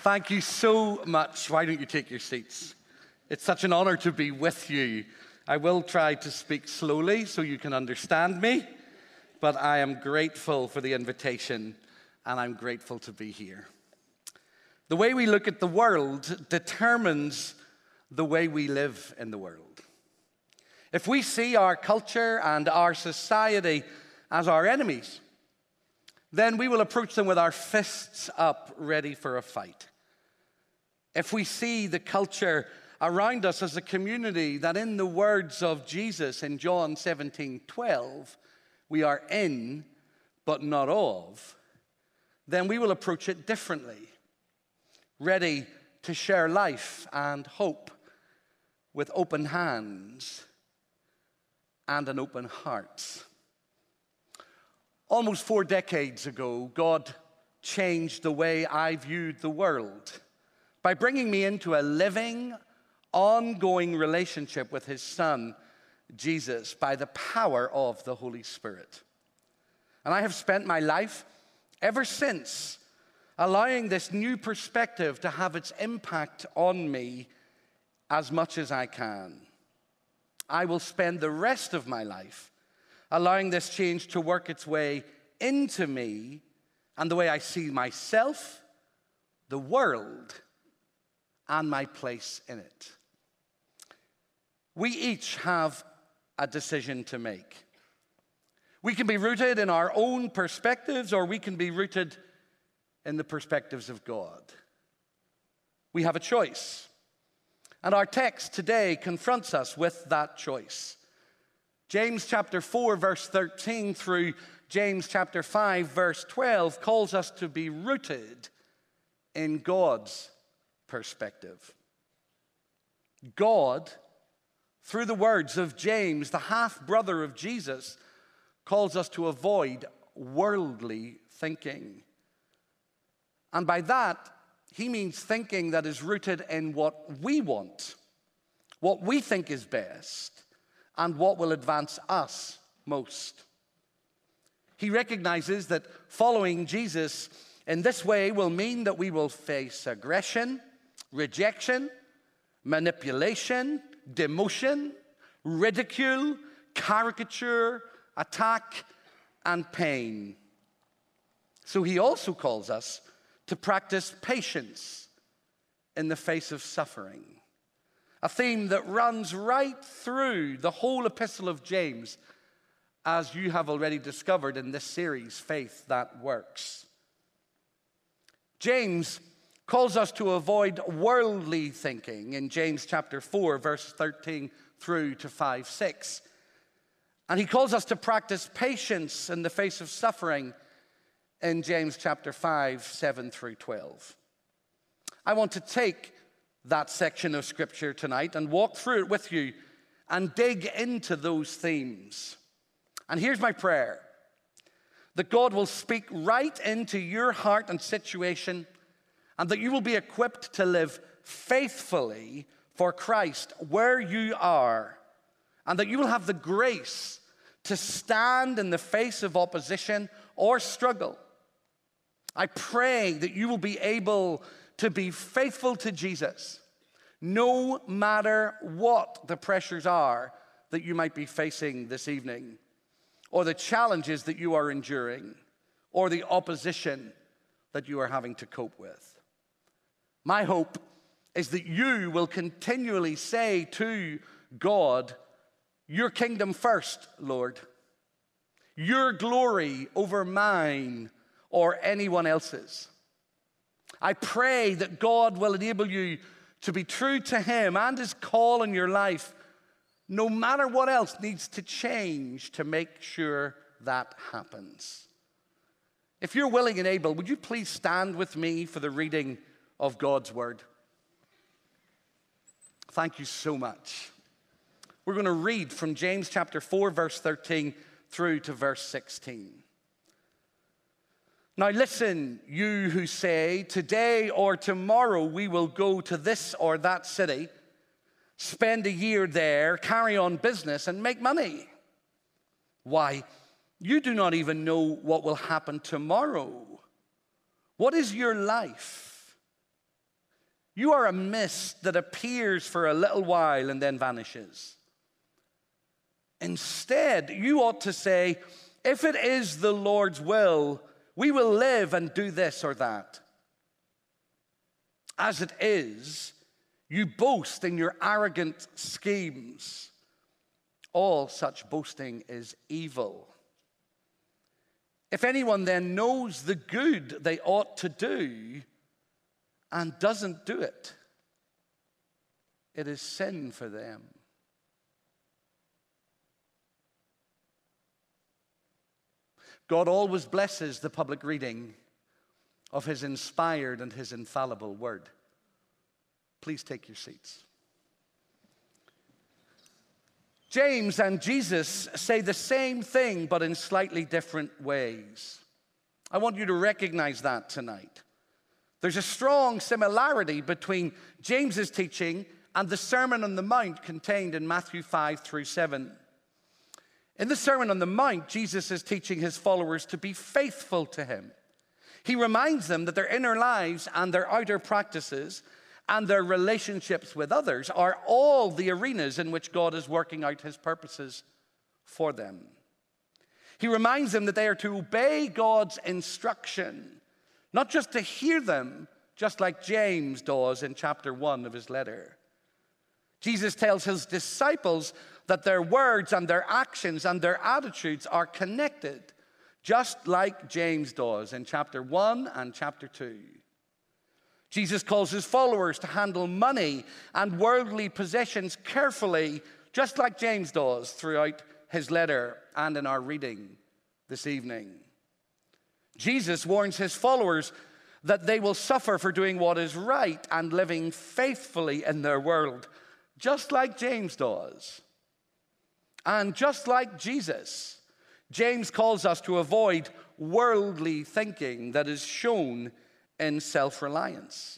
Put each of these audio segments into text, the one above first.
Thank you so much. Why don't you take your seats? It's such an honor to be with you. I will try to speak slowly so you can understand me, but I am grateful for the invitation, and I'm grateful to be here. The way we look at the world determines the way we live in the world. If we see our culture and our society as our enemies, then we will approach them with our fists up, ready for a fight. If we see the culture around us as a community that, in the words of Jesus in John 17:12, we are in but not of, then we will approach it differently, ready to share life and hope with open hands and an open heart. Almost 4 decades ago, God changed the way I viewed the world by bringing me into a living, ongoing relationship with his Son, Jesus, by the power of the Holy Spirit. And I have spent my life ever since allowing this new perspective to have its impact on me as much as I can. I will spend the rest of my life allowing this change to work its way into me and the way I see myself, the world, and my place in it. We each have a decision to make. We can be rooted in our own perspectives, or we can be rooted in the perspectives of God. We have a choice. And our text today confronts us with that choice. James chapter 4, verse 13 through James chapter 5, verse 12 calls us to be rooted in God's perspective. God, through the words of James, the half-brother of Jesus, calls us to avoid worldly thinking. And by that, he means thinking that is rooted in what we want, what we think is best, and what will advance us most. He recognizes that following Jesus in this way will mean that we will face aggression, rejection, manipulation, demotion, ridicule, caricature, attack, and pain. So he also calls us to practice patience in the face of suffering, a theme that runs right through the whole epistle of James, as you have already discovered in this series, Faith That Works. James calls us to avoid worldly thinking in James chapter 4, verse 13 through to 5:6. And he calls us to practice patience in the face of suffering in James chapter 5, 7 through 12. I want to take that section of scripture tonight and walk through it with you and dig into those themes. And here's my prayer: that God will speak right into your heart and situation, and that you will be equipped to live faithfully for Christ where you are, and that you will have the grace to stand in the face of opposition or struggle. I pray that you will be able to be faithful to Jesus, no matter what the pressures are that you might be facing this evening, or the challenges that you are enduring, or the opposition that you are having to cope with. My hope is that you will continually say to God, "Your kingdom first, Lord. Your glory over mine or anyone else's." I pray that God will enable you to be true to him and his call in your life, no matter what else needs to change to make sure that happens. If you're willing and able, would you please stand with me for the reading of God's word? Thank you so much. We're going to read from James chapter 4, verse 13 through to verse 16. Now listen, you who say, "Today or tomorrow we will go to this or that city, spend a year there, carry on business, and make money." Why, you do not even know what will happen tomorrow. What is your life? You are a mist that appears for a little while and then vanishes. Instead, you ought to say, if it is the Lord's will, we will live and do this or that. As it is, you boast in your arrogant schemes. All such boasting is evil. If anyone then knows the good they ought to do and doesn't do it, it is sin for them. God always blesses the public reading of his inspired and his infallible word. Please take your seats. James and Jesus say the same thing, but in slightly different ways. I want you to recognize that tonight. There's a strong similarity between James's teaching and the Sermon on the Mount contained in Matthew 5 through 7. In the Sermon on the Mount, Jesus is teaching his followers to be faithful to him. He reminds them that their inner lives and their outer practices and their relationships with others are all the arenas in which God is working out his purposes for them. He reminds them that they are to obey God's instruction, not just to hear them, just like James does in chapter 1 of his letter. Jesus tells his disciples that their words and their actions and their attitudes are connected, just like James does in chapter 1 and chapter 2. Jesus calls his followers to handle money and worldly possessions carefully, just like James does throughout his letter and in our reading this evening. Jesus warns his followers that they will suffer for doing what is right and living faithfully in their world, just like James does. And just like Jesus, James calls us to avoid worldly thinking that is shown in self-reliance.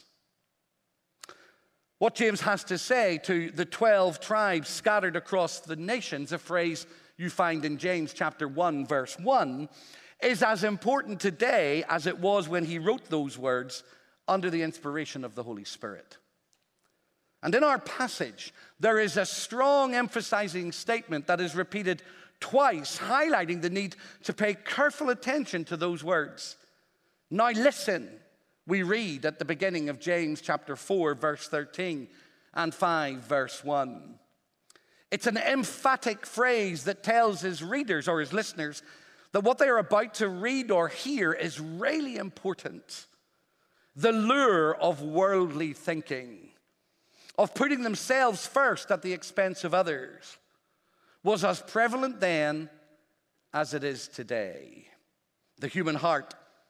What James has to say to the 12 tribes scattered across the nations, a phrase you find in James chapter 1, verse 1, is as important today as it was when he wrote those words under the inspiration of the Holy Spirit. And in our passage, there is a strong emphasizing statement that is repeated twice, highlighting the need to pay careful attention to those words. Now listen, we read at the beginning of James chapter 4, verse 13 and 5, verse 1. It's an emphatic phrase that tells his readers or his listeners that what they are about to read or hear is really important. The lure of worldly thinking, of putting themselves first at the expense of others, was as prevalent then as it is today. The human heart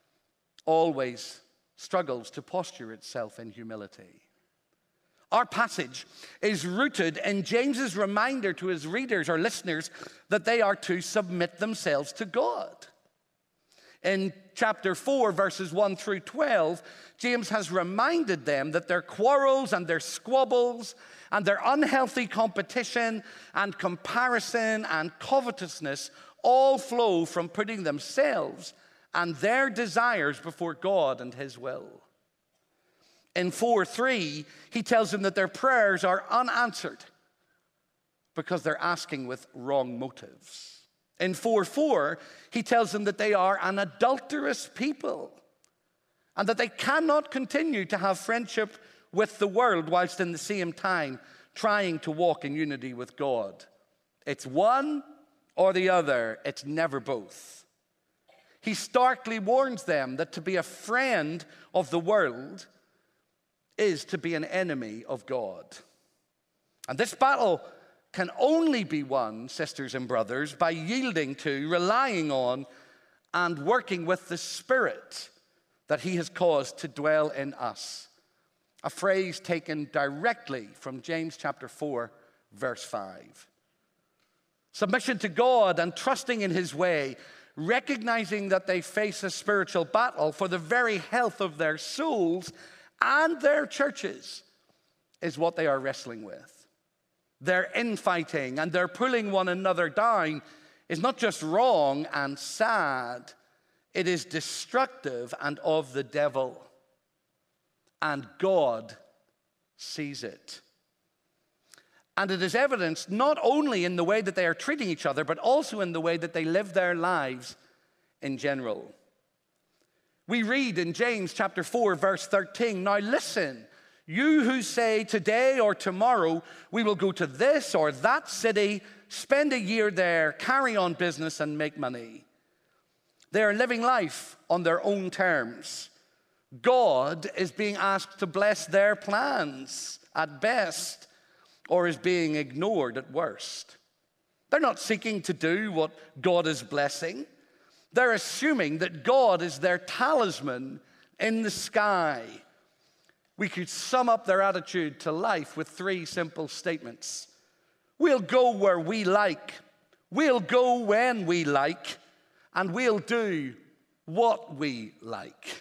always struggles to posture itself in humility. Our passage is rooted in James's reminder to his readers or listeners that they are to submit themselves to God. In chapter 4, verses 1 through 12, James has reminded them that their quarrels and their squabbles and their unhealthy competition and comparison and covetousness all flow from putting themselves and their desires before God and his will. In 4:3, he tells them that their prayers are unanswered because they're asking with wrong motives. In 4:4, he tells them that they are an adulterous people and that they cannot continue to have friendship with the world whilst in the same time trying to walk in unity with God. It's one or the other, it's never both. He starkly warns them that to be a friend of the world is to be an enemy of God. And this battle can only be won, sisters and brothers, by yielding to, relying on, and working with the Spirit that he has caused to dwell in us. A phrase taken directly from James chapter 4, verse 5. Submission to God and trusting in his way, recognizing that they face a spiritual battle for the very health of their souls and their churches, is what they are wrestling with. Their infighting and their pulling one another down is not just wrong and sad, it is destructive and of the devil. And God sees it. And it is evidenced not only in the way that they are treating each other, but also in the way that they live their lives in general. We read in James chapter 4, verse 13, "Now listen, you who say today or tomorrow we will go to this or that city, spend a year there, carry on business and make money." They are living life on their own terms. God is being asked to bless their plans at best, or is being ignored at worst. They're not seeking to do what God is blessing. They're assuming that God is their talisman in the sky. We could sum up their attitude to life with three simple statements. We'll go where we like, we'll go when we like, and we'll do what we like.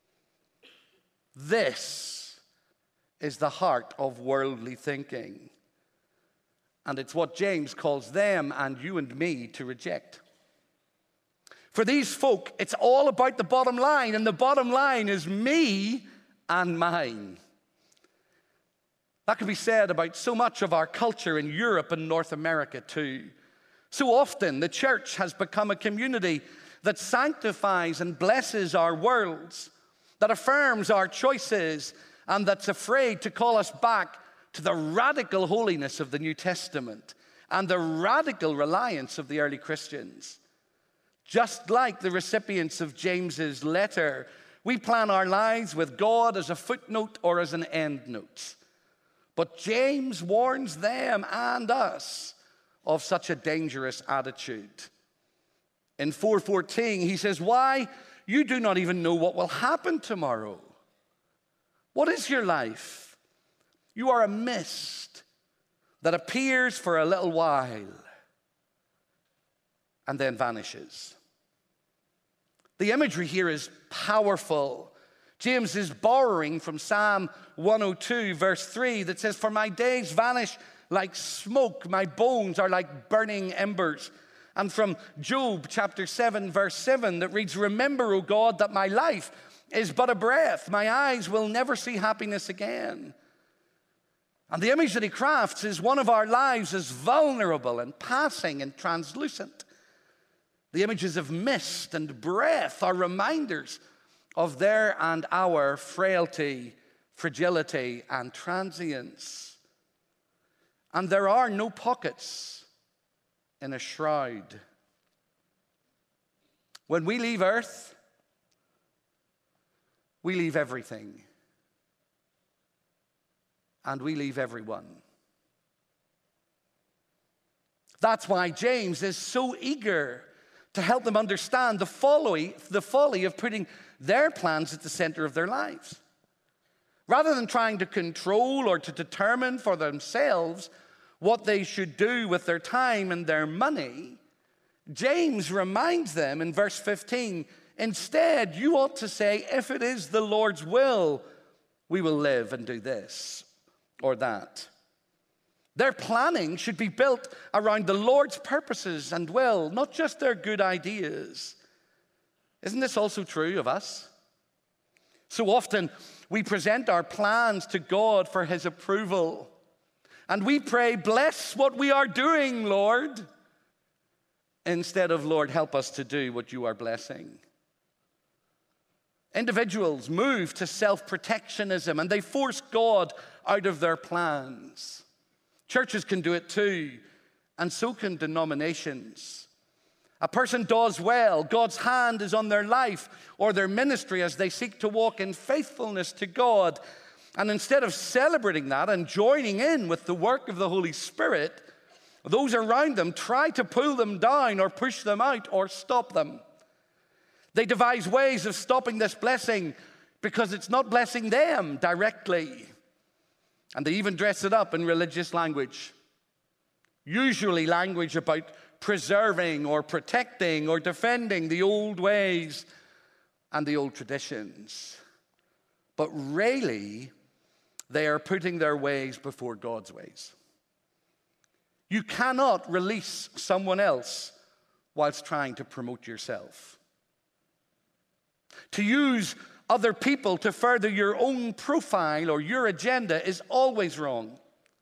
This is the heart of worldly thinking. And it's what James calls them and you and me to reject. For these folk, it's all about the bottom line, and the bottom line is me and mine. That can be said about so much of our culture in Europe and North America too. So often the church has become a community that sanctifies and blesses our worlds, that affirms our choices, and that's afraid to call us back to the radical holiness of the New Testament and the radical reliance of the early Christians. Just like the recipients of James's letter, we plan our lives with God as a footnote or as an endnote. But James warns them and us of such a dangerous attitude. In 4:14, he says, "Why? You do not even know what will happen tomorrow. What is your life? You are a mist that appears for a little while and then vanishes." The imagery here is powerful. James is borrowing from Psalm 102, verse 3, that says, "For my days vanish like smoke, my bones are like burning embers." And from Job chapter 7, verse 7, that reads, "Remember, O God, that my life is but a breath. My eyes will never see happiness again." And the image that he crafts is one of our lives as vulnerable and passing and translucent. The images of mist and breath are reminders of their and our frailty, fragility, and transience. And there are no pockets in a shroud. When we leave earth, we leave everything. And we leave everyone. That's why James is so eager to help them understand the folly of putting their plans at the center of their lives. Rather than trying to control or to determine for themselves what they should do with their time and their money, James reminds them in verse 15, instead, you ought to say, if it is the Lord's will, we will live and do this or that. Their planning should be built around the Lord's purposes and will, not just their good ideas. Isn't this also true of us? So often we present our plans to God for his approval. And we pray, bless what we are doing, Lord, instead of, Lord, help us to do what you are blessing. Individuals move to self-protectionism and they force God out of their plans. Churches can do it too, and so can denominations. A person does well, God's hand is on their life or their ministry as they seek to walk in faithfulness to God. And instead of celebrating that and joining in with the work of the Holy Spirit, those around them try to pull them down or push them out or stop them. They devise ways of stopping this blessing because it's not blessing them directly. And they even dress it up in religious language. Usually language about preserving or protecting or defending the old ways and the old traditions. But really, they are putting their ways before God's ways. You cannot release someone else whilst trying to promote yourself. To use other people to further your own profile or your agenda is always wrong.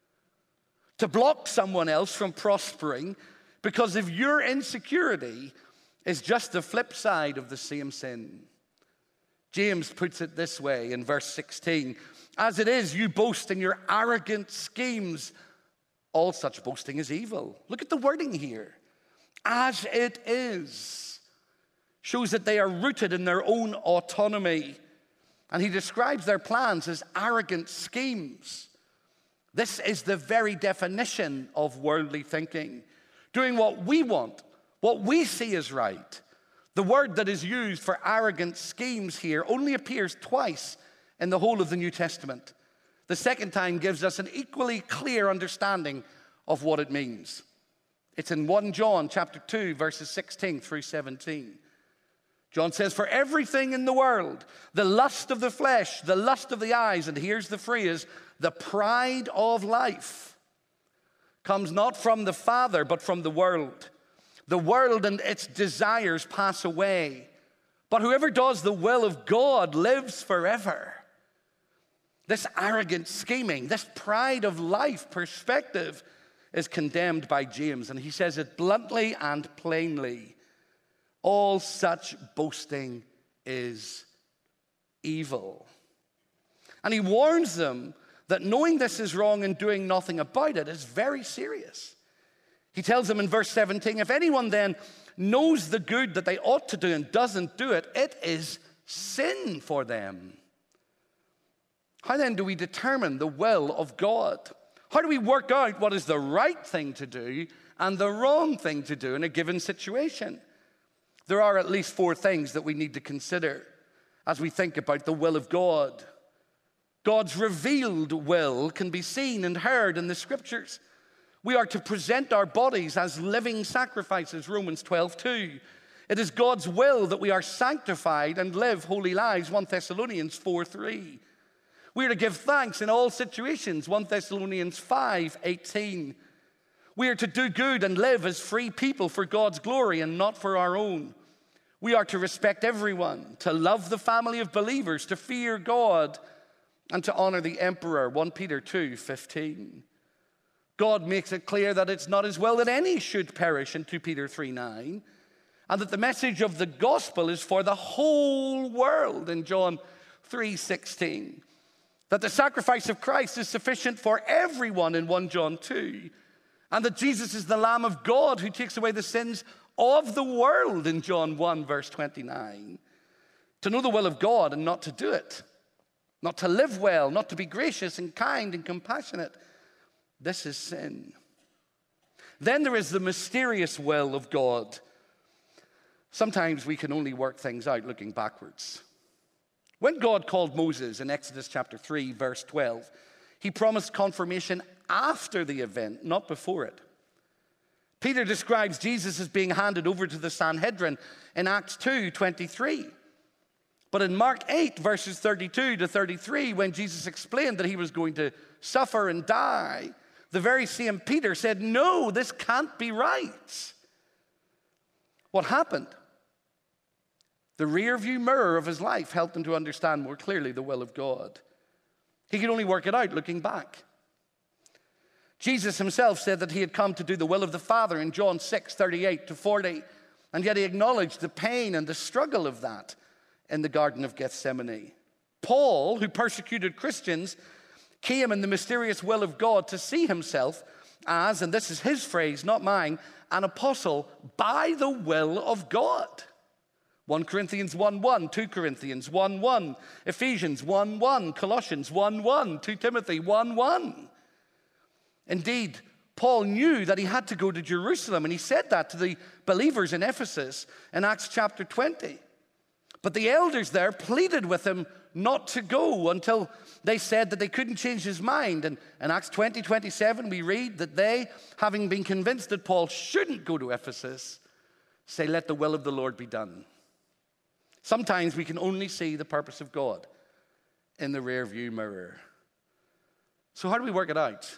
To block someone else from prospering because of your insecurity is just the flip side of the same sin. James puts it this way in verse 16. As it is, you boast in your arrogant schemes. All such boasting is evil. Look at the wording here. As it is. Shows that they are rooted in their own autonomy. And he describes their plans as arrogant schemes. This is the very definition of worldly thinking. Doing what we want, what we see as right. The word that is used for arrogant schemes here only appears twice in the whole of the New Testament. The second time gives us an equally clear understanding of what it means. It's in 1 John chapter 2, verses 16 through 17. John says, for everything in the world, the lust of the flesh, the lust of the eyes, and here's the phrase, the pride of life, comes not from the Father, but from the world. The world and its desires pass away, but whoever does the will of God lives forever. This arrogant scheming, this pride of life perspective is condemned by James, and he says it bluntly and plainly. All such boasting is evil. And he warns them that knowing this is wrong and doing nothing about it is very serious. He tells them in verse 17, if anyone then knows the good that they ought to do and doesn't do it, it is sin for them. How then do we determine the will of God? How do we work out what is the right thing to do and the wrong thing to do in a given situation? There are at least 4 things that we need to consider as we think about the will of God. God's revealed will can be seen and heard in the Scriptures. We are to present our bodies as living sacrifices, Romans 12:2. It is God's will that we are sanctified and live holy lives, 1 Thessalonians 4:3. We are to give thanks in all situations, 1 Thessalonians 5:18. We are to do good and live as free people for God's glory and not for our own. We are to respect everyone, to love the family of believers, to fear God, and to honor the emperor, 1 Peter 2:15. God makes it clear that it's not his will that any should perish in 2 Peter 3:9, and that the message of the gospel is for the whole world in John 3:16. That the sacrifice of Christ is sufficient for everyone in 1 John 2, and that Jesus is the Lamb of God who takes away the sins of the world in John 1, verse 29. To know the will of God and not to do it, not to live well, not to be gracious and kind and compassionate, this is sin. Then there is the mysterious will of God. Sometimes we can only work things out looking backwards. When God called Moses in Exodus chapter 3, verse 12, he promised confirmation after the event, not before it. Peter describes Jesus as being handed over to the Sanhedrin in Acts 2:23. But in Mark 8, verses 32 to 33, when Jesus explained that he was going to suffer and die, the very same Peter said, no, this can't be right. What happened? The rearview mirror of his life helped him to understand more clearly the will of God. He could only work it out looking back. Jesus himself said that he had come to do the will of the Father in John 6:38 to 40, and yet he acknowledged the pain and the struggle of that in the Garden of Gethsemane. Paul, who persecuted Christians, came in the mysterious will of God to see himself as, and this is his phrase, not mine, an apostle by the will of God. 1 Corinthians 1:1, 2 Corinthians 1:1, Ephesians 1:1, Colossians 1:1, 2 Timothy 1:1. Indeed, Paul knew that he had to go to Jerusalem, and he said that to the believers in Ephesus in Acts chapter 20. But the elders there pleaded with him not to go until they said that they couldn't change his mind. And in Acts 20:27, we read that they, having been convinced that Paul shouldn't go to Ephesus, say, let the will of the Lord be done. Sometimes we can only see the purpose of God in the rearview mirror. So how do we work it out?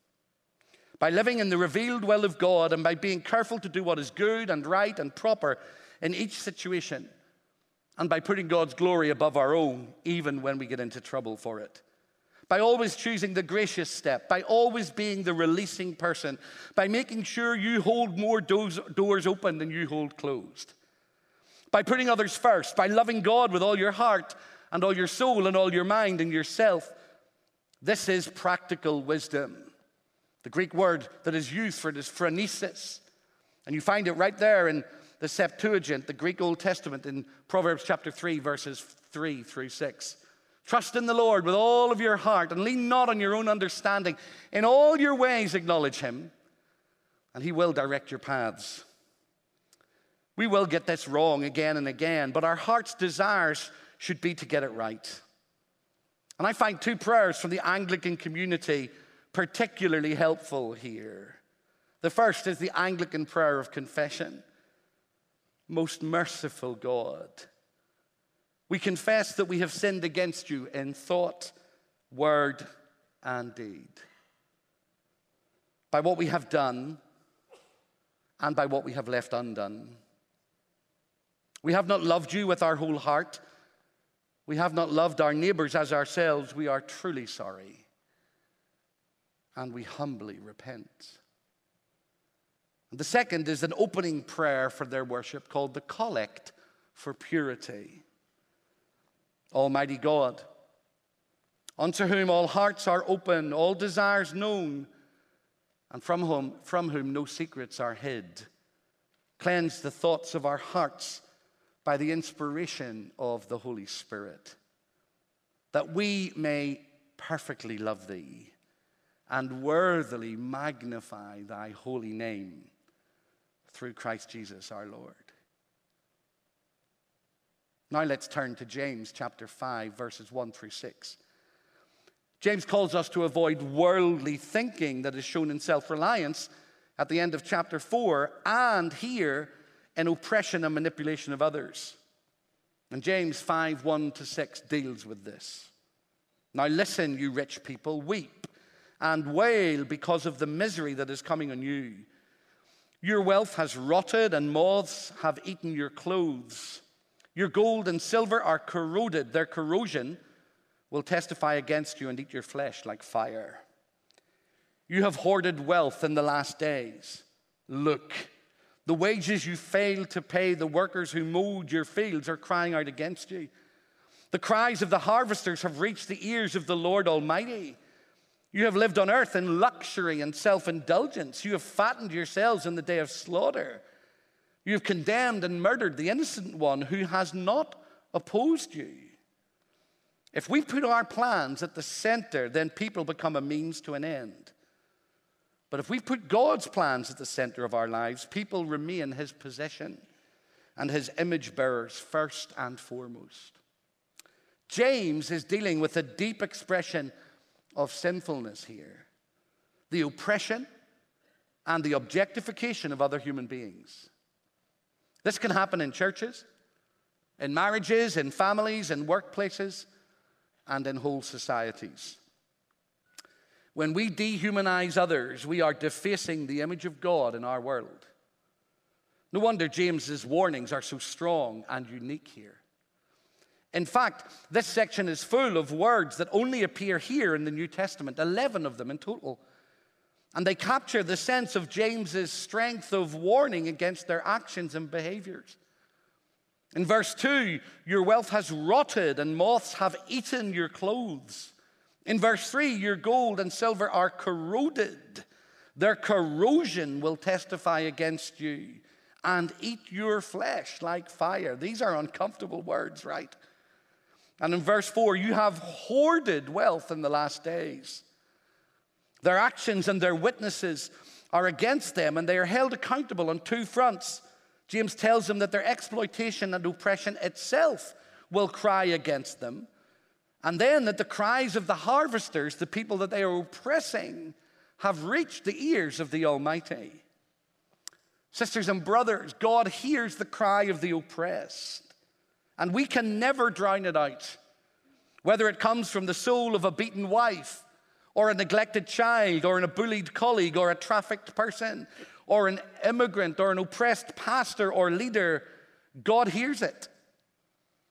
By living in the revealed will of God and by being careful to do what is good and right and proper in each situation. and by putting God's glory above our own, even when we get into trouble for it. By always choosing the gracious step, by always being the releasing person, by making sure you hold more doors open than you hold closed. By putting others first, by loving God with all your heart and all your soul and all your mind and yourself. This is practical wisdom. The Greek word that is used for it is phronesis. And you find it right there in the Septuagint, the Greek Old Testament, in Proverbs chapter 3, verses 3 through 6. Trust in the Lord with all of your heart and lean not on your own understanding. In all your ways acknowledge him, and he will direct your paths. We will get this wrong again and again, but our heart's desires should be to get it right. And I find two prayers from the Anglican community particularly helpful here. The first is the Anglican prayer of confession. Most merciful God, we confess that we have sinned against you in thought, word, and deed. By what we have done and by what we have left undone. We have not loved you with our whole heart. We have not loved our neighbors as ourselves. We are truly sorry. And we humbly repent. And the second is an opening prayer for their worship called the Collect for Purity. Almighty God, unto whom all hearts are open, all desires known, and from whom no secrets are hid, cleanse the thoughts of our hearts by the inspiration of the Holy Spirit, that we may perfectly love thee and worthily magnify thy holy name through Christ Jesus our Lord. Now let's turn to James chapter 5, verses 1 through 6. James calls us to avoid worldly thinking that is shown in self-reliance at the end of chapter 4, and here in oppression and manipulation of others. And James 5, 1 to 6 deals with this. Now listen, you rich people, weep and wail because of the misery that is coming on you. Your wealth has rotted, and moths have eaten your clothes. Your gold and silver are corroded. Their corrosion will testify against you and eat your flesh like fire. You have hoarded wealth in the last days. Look, the wages you failed to pay the workers who mowed your fields are crying out against you. The cries of the harvesters have reached the ears of the Lord Almighty. You have lived on earth in luxury and self-indulgence. You have fattened yourselves in the day of slaughter. You have condemned and murdered the innocent one who has not opposed you. If we put our plans at the center, then people become a means to an end. But if we put God's plans at the center of our lives, people remain his possession and his image bearers first and foremost. James is dealing with a deep expression of sinfulness here. The oppression and the objectification of other human beings. This can happen in churches, in marriages, in families, in workplaces, and in whole societies. When we dehumanize others, we are defacing the image of God in our world. No wonder James's warnings are so strong and unique here. In fact, this section is full of words that only appear here in the New Testament, 11 of them in total. And they capture the sense of James's strength of warning against their actions and behaviors. In verse 2, your wealth has rotted and moths have eaten your clothes. In verse 3, your gold and silver are corroded. Their corrosion will testify against you and eat your flesh like fire. These are uncomfortable words, right? And in verse 4, you have hoarded wealth in the last days. Their actions and their witnesses are against them, and they are held accountable on two fronts. James tells them that their exploitation and oppression itself will cry against them. And then that the cries of the harvesters, the people that they are oppressing, have reached the ears of the Almighty. Sisters and brothers, God hears the cry of the oppressed. And we can never drown it out. Whether it comes from the soul of a beaten wife, or a neglected child, or a bullied colleague, or a trafficked person, or an immigrant, or an oppressed pastor or leader, God hears it.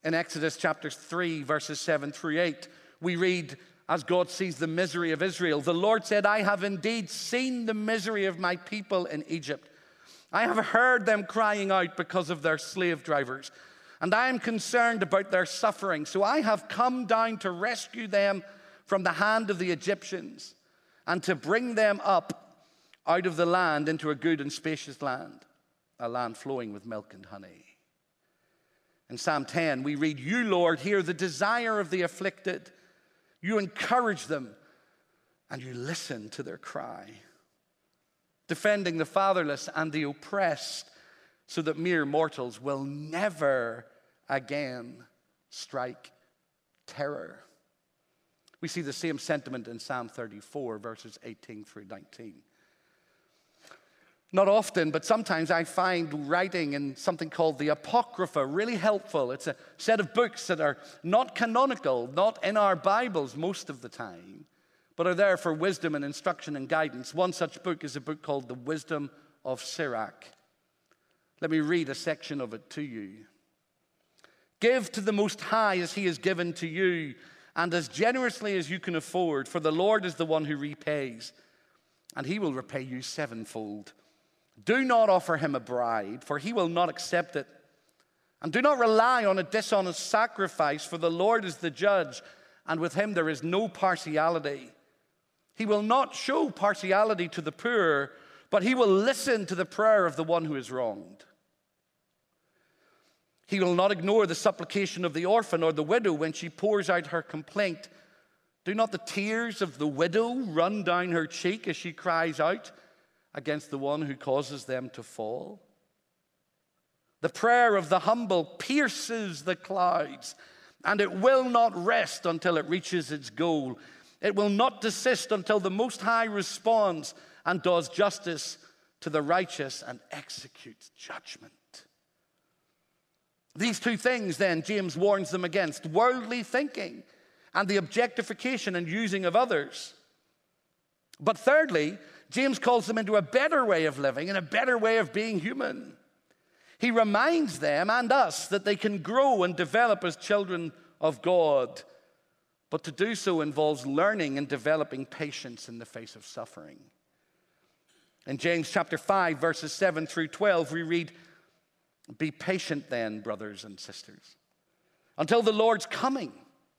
In Exodus chapter 3, verses 7 through 8, we read, as God sees the misery of Israel, the Lord said, I have indeed seen the misery of my people in Egypt. I have heard them crying out because of their slave drivers, and I am concerned about their suffering. So I have come down to rescue them from the hand of the Egyptians and to bring them up out of the land into a good and spacious land, a land flowing with milk and honey. In Psalm 10, we read, you, Lord, hear the desire of the afflicted. You encourage them and you listen to their cry, defending the fatherless and the oppressed so that mere mortals will never again strike terror. We see the same sentiment in Psalm 34, verses 18 through 19. Not often, but sometimes I find writing in something called the Apocrypha really helpful. It's a set of books that are not canonical, not in our Bibles most of the time, but are there for wisdom and instruction and guidance. One such book is a book called The Wisdom of Sirach. Let me read a section of it to you. Give to the Most High as He has given to you, and as generously as you can afford, for the Lord is the one who repays, and He will repay you sevenfold. Do not offer Him a bribe, for He will not accept it. And do not rely on a dishonest sacrifice, for the Lord is the judge, and with Him there is no partiality. He will not show partiality to the poor, but He will listen to the prayer of the one who is wronged. He will not ignore the supplication of the orphan or the widow when she pours out her complaint. Do not the tears of the widow run down her cheek as she cries out against the one who causes them to fall? The prayer of the humble pierces the clouds, and it will not rest until it reaches its goal. It will not desist until the Most High responds and does justice to the righteous and executes judgment. These two things, then, James warns them against: worldly thinking and the objectification and using of others. But thirdly, James calls them into a better way of living and a better way of being human. He reminds them and us that they can grow and develop as children of God, but to do so involves learning and developing patience in the face of suffering. In James chapter 5, verses 7 through 12, we read, be patient then, brothers and sisters, until the Lord's coming.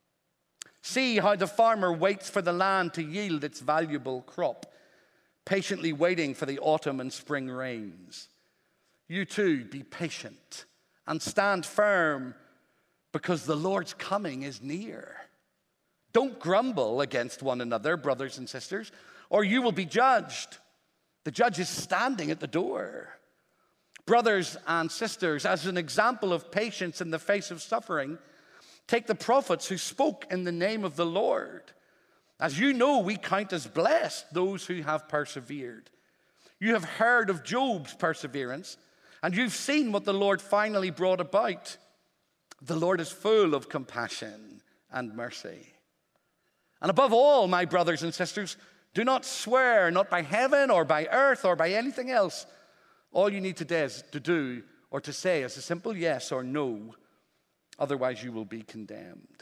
See how the farmer waits for the land to yield its valuable crop, patiently waiting for the autumn and spring rains. You too, be patient and stand firm, because the Lord's coming is near. Don't grumble against one another, brothers and sisters, or you will be judged. The judge is standing at the door. Brothers and sisters, as an example of patience in the face of suffering, take the prophets who spoke in the name of the Lord. As you know, we count as blessed those who have persevered. You have heard of Job's perseverance, and you've seen what the Lord finally brought about. The Lord is full of compassion and mercy. And above all, my brothers and sisters, do not swear, not by heaven or by earth or by anything else. All you need to do or to say is a simple yes or no. Otherwise, you will be condemned.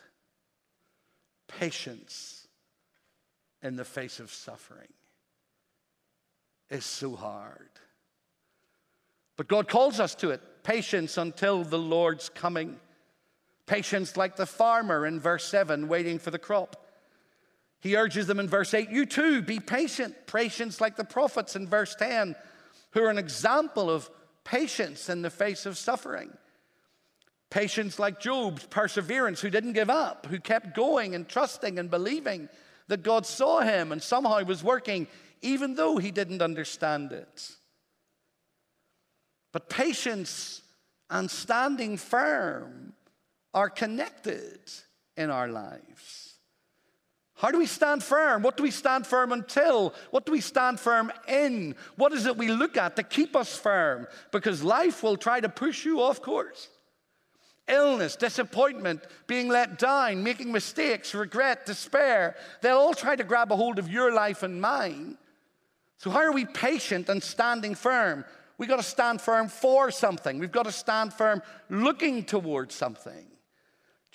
Patience in the face of suffering is so hard. But God calls us to it. Patience until the Lord's coming. Patience like the farmer in verse 7 waiting for the crop. He urges them in verse 8, you too, be patient. Patience like the prophets in verse 10, who are an example of patience in the face of suffering. Patience like Job's perseverance, who didn't give up, who kept going and trusting and believing that God saw him and somehow was working, even though he didn't understand it. But patience and standing firm are connected in our lives. How do we stand firm? What do we stand firm until? What do we stand firm in? What is it we look at to keep us firm? Because life will try to push you off course. Illness, disappointment, being let down, making mistakes, regret, despair, they'll all try to grab a hold of your life and mine. So how are we patient and standing firm? We've got to stand firm for something. We've got to stand firm looking towards something.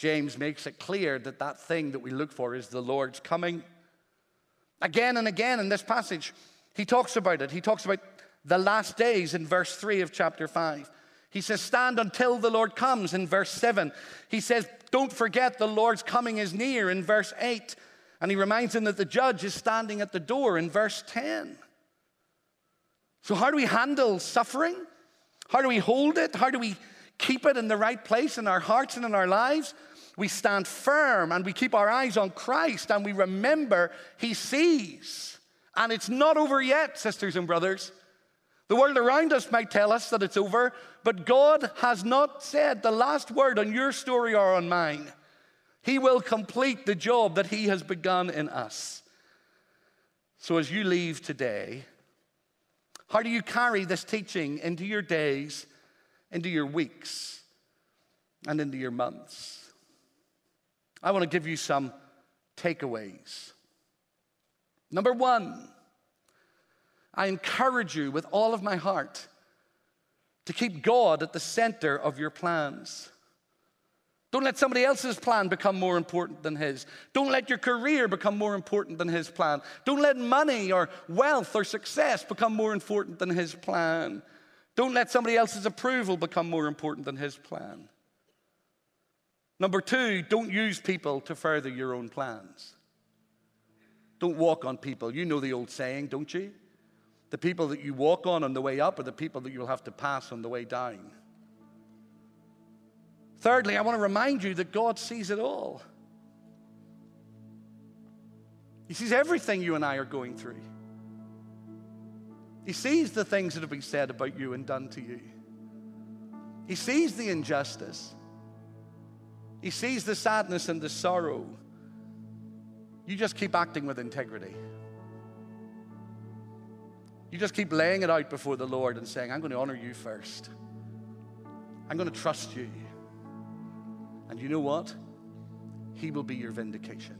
James makes it clear that that thing that we look for is the Lord's coming. Again and again in this passage, he talks about it. He talks about the last days in verse 3 of chapter 5. He says, stand until the Lord comes in verse 7. He says, don't forget the Lord's coming is near in verse 8. And he reminds them that the judge is standing at the door in verse 10. So how do we handle suffering? How do we hold it? How do we keep it in the right place in our hearts and in our lives? We stand firm and we keep our eyes on Christ and we remember he sees. And it's not over yet, sisters and brothers. The world around us might tell us that it's over, but God has not said the last word on your story or on mine. He will complete the job that he has begun in us. So as you leave today, how do you carry this teaching into your days, into your weeks, and into your months? I want to give you some takeaways. Number one, I encourage you with all of my heart to keep God at the center of your plans. Don't let somebody else's plan become more important than his. Don't let your career become more important than his plan. Don't let money or wealth or success become more important than his plan. Don't let somebody else's approval become more important than his plan. Number two, don't use people to further your own plans. Don't walk on people. You know the old saying, don't you? The people that you walk on the way up are the people that you'll have to pass on the way down. Thirdly, I want to remind you that God sees it all. He sees everything you and I are going through. He sees the things that have been said about you and done to you. He sees the injustice. He sees the sadness and the sorrow. You just keep acting with integrity. You just keep laying it out before the Lord and saying, I'm going to honor you first. I'm going to trust you. And you know what? He will be your vindication.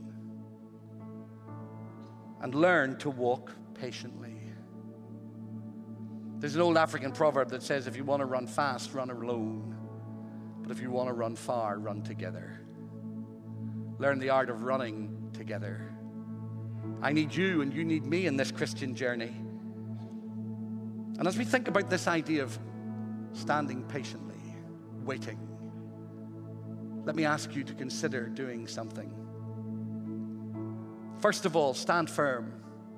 And learn to walk patiently. There's an old African proverb that says, if you want to run fast, run alone. But if you want to run far, run together. Learn the art of running together. I need you and you need me in this Christian journey. And as we think about this idea of standing patiently, waiting, let me ask you to consider doing something. First of all, stand firm.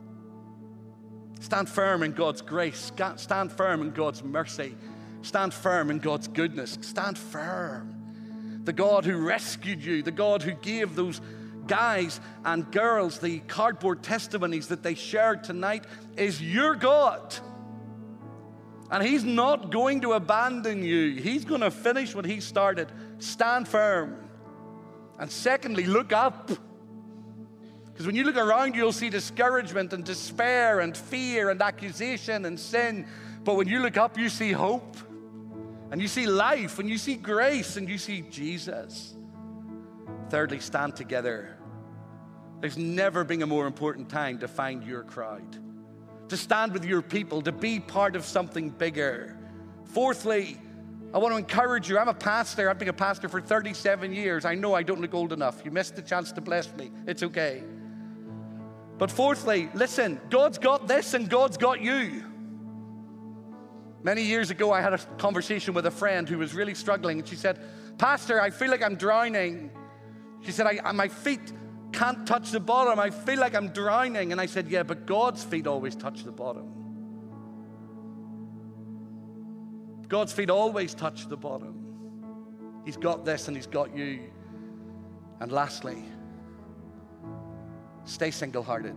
Stand firm in God's grace. Stand firm in God's mercy. Stand firm in God's goodness. Stand firm. The God who rescued you, the God who gave those guys and girls the cardboard testimonies that they shared tonight is your God. And he's not going to abandon you. He's going to finish what he started. Stand firm. And secondly, look up. Because when you look around, you'll see discouragement and despair and fear and accusation and sin. But when you look up, you see hope. And you see life, and you see grace, and you see Jesus. Thirdly, stand together. There's never been a more important time to find your crowd, to stand with your people, to be part of something bigger. Fourthly, I want to encourage you. I'm a pastor. I've been a pastor for 37 years. I know I don't look old enough. You missed the chance to bless me. It's okay. But fourthly, listen, God's got this and God's got you. Many years ago, I had a conversation with a friend who was really struggling, and she said, Pastor, I feel like I'm drowning. She said, my feet can't touch the bottom. I feel like I'm drowning. And I said, yeah, but God's feet always touch the bottom. God's feet always touch the bottom. He's got this and he's got you. And lastly, stay single-hearted.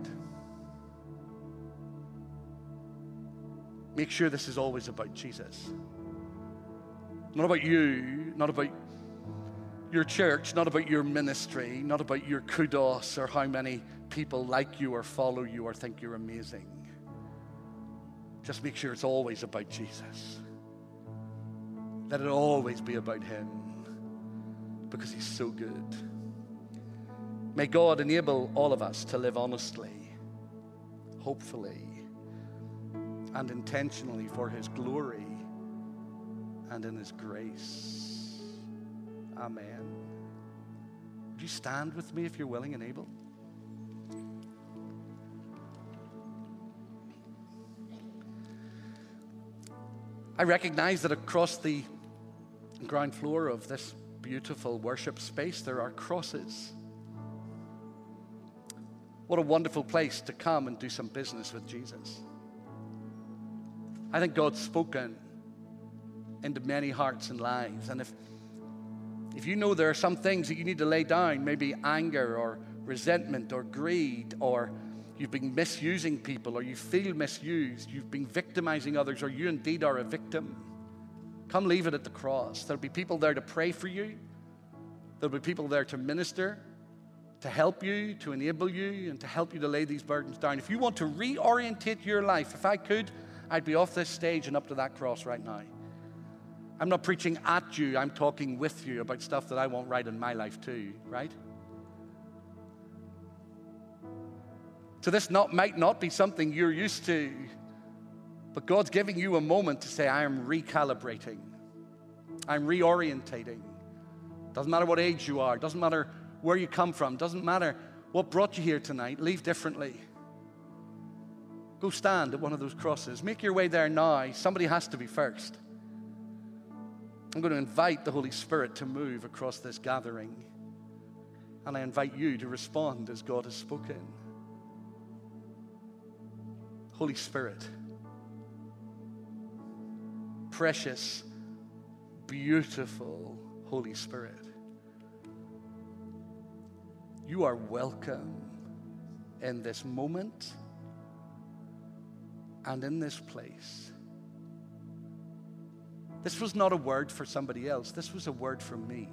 Make sure this is always about Jesus. Not about you, not about your church, not about your ministry, not about your kudos or how many people like you or follow you or think you're amazing. Just make sure it's always about Jesus. Let it always be about him because he's so good. May God enable all of us to live honestly, hopefully, and intentionally for his glory and in his grace. Amen. Would you stand with me if you're willing and able? I recognize that across the ground floor of this beautiful worship space, there are crosses. What a wonderful place to come and do some business with Jesus. I think God's spoken into many hearts and lives. And if you know there are some things that you need to lay down, maybe anger or resentment or greed, or you've been misusing people, or you feel misused, you've been victimizing others, or you indeed are a victim, come leave it at the cross. There'll be people there to pray for you. There'll be people there to minister, to help you, to enable you, and to help you to lay these burdens down. If you want to reorientate your life, if I could, I'd be off this stage and up to that cross right now. I'm not preaching at you, I'm talking with you about stuff that I want right in my life too, right? So this might not be something you're used to, but God's giving you a moment to say, I am recalibrating. I'm reorientating. Doesn't matter what age you are. Doesn't matter where you come from. Doesn't matter what brought you here tonight. Leave differently. Go stand at one of those crosses. Make your way there now. Somebody has to be first. I'm going to invite the Holy Spirit to move across this gathering. And I invite you to respond as God has spoken. Holy Spirit, precious, beautiful Holy Spirit, you are welcome in this moment and in this place. This was not a word for somebody else. This was a word for me.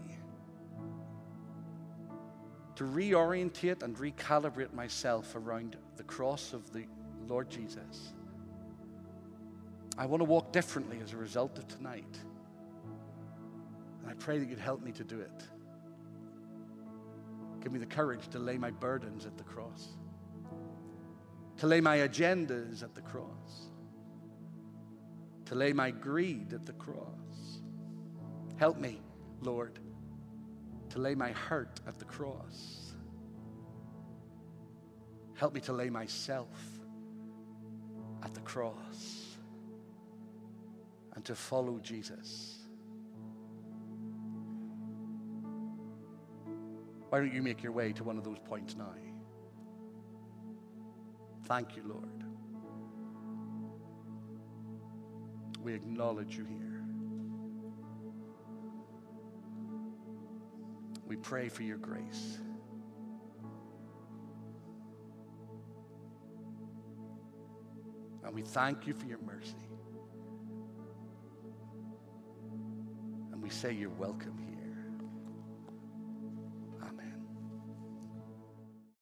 To reorientate and recalibrate myself around the cross of the Lord Jesus. I want to walk differently as a result of tonight. And I pray that you'd help me to do it. Give me the courage to lay my burdens at the cross. To lay my agendas at the cross. To lay my greed at the cross. Help me, Lord, to lay my hurt at the cross. Help me to lay myself at the cross and to follow Jesus. Why don't you make your way to one of those points now? Thank you, Lord. We acknowledge you here. We pray for your grace. And we thank you for your mercy. And we say you're welcome here.